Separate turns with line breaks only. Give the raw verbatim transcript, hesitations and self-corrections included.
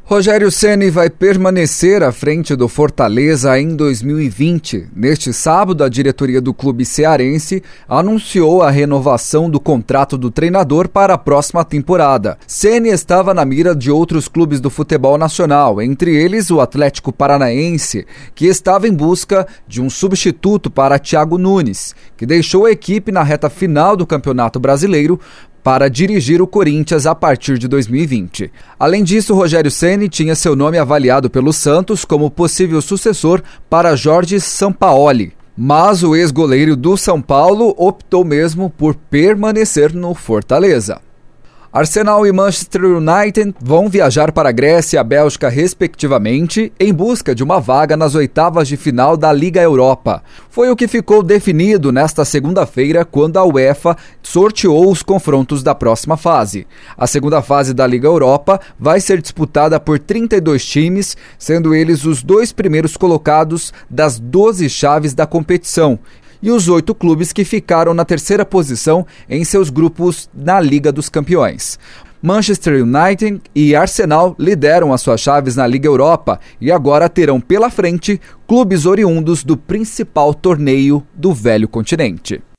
Rogério Ceni vai permanecer à frente do Fortaleza em dois mil e vinte. Neste sábado, a diretoria do clube cearense anunciou a renovação do contrato do treinador para a próxima temporada. Ceni estava na mira de outros clubes do futebol nacional, entre eles o Atlético Paranaense, que estava em busca de um substituto para Thiago Nunes, que deixou a equipe na reta final do Campeonato Brasileiro para dirigir o Corinthians a partir de dois mil e vinte. Além disso, Rogério Ceni tinha seu nome avaliado pelo Santos como possível sucessor para Jorge Sampaoli, mas o ex-goleiro do São Paulo optou mesmo por permanecer no Fortaleza. Arsenal e Manchester United vão viajar para a Grécia e a Bélgica, respectivamente, em busca de uma vaga nas oitavas de final da Liga Europa. Foi o que ficou definido nesta segunda-feira, quando a UEFA sorteou os confrontos da próxima fase. A segunda fase da Liga Europa vai ser disputada por trinta e dois times, sendo eles os dois primeiros colocados das doze chaves da competição, e os oito clubes que ficaram na terceira posição em seus grupos na Liga dos Campeões. Manchester United e Arsenal lideram as suas chaves na Liga Europa e agora terão pela frente clubes oriundos do principal torneio do velho continente.